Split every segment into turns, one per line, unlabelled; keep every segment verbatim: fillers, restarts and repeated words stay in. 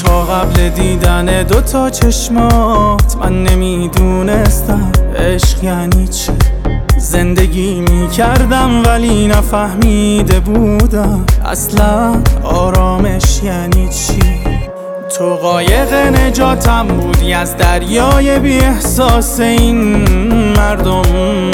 تا قبل دیدن دوتا چشمات من نمیدونستم عشق یعنی چی. زندگی میکردم ولی نفهمیده بودم اصلا آرامش یعنی چی. تو قایق نجاتم بودی از دریای بی احساس این مردم،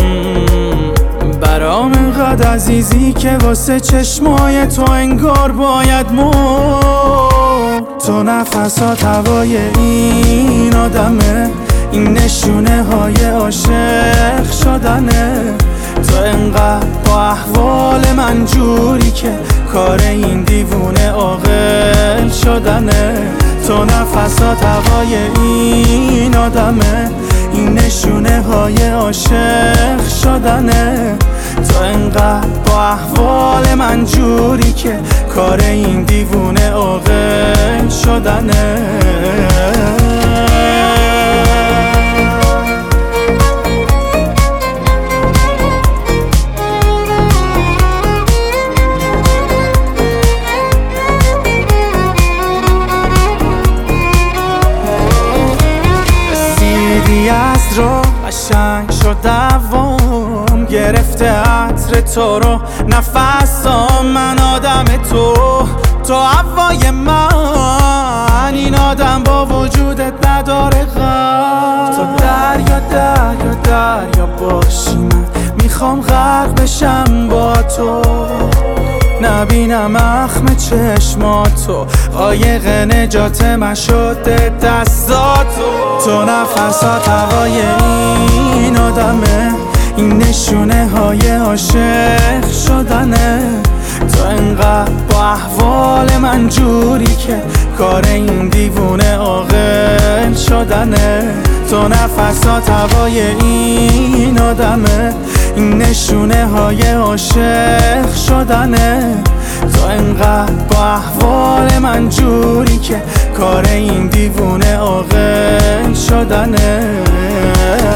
برام انقدر عزیزی که واسه چشمای تو انگار باید مرد. تو نفسات هوای این آدمه، این نشونه های عاشق شدنه. تو انقدر با احوال من جوری که کار این دیوونه عاقل شدنه. تو نفسات هوای این آدمه، این نشونه های عاشق شدنه. تو انقدر با احوال من جوری که کار این دیوونه عاقل شدنه. از رو قشنگ شد دوام گرفته عطر تو رو نفسام. من آدم تو، تو هوای من، این آدم با وجودت نداره غم. تو دریا دریا دریا باشی، من میخوام غرق بشم با تو. نبینم اخم چشماتو، قایق نجات من شده دستاتو. تو نفسات هوای این آدمه، این نشونه های عاشق شدنه. تو انقدر با احوال من جوری که کار این دیوونه عاقل شدنه. تو نفسات هوای این آدمه، این نشونه های عاشق شدنه. تو انقدر با احوال من جوری که کار این دیوونه عاقل شدنه.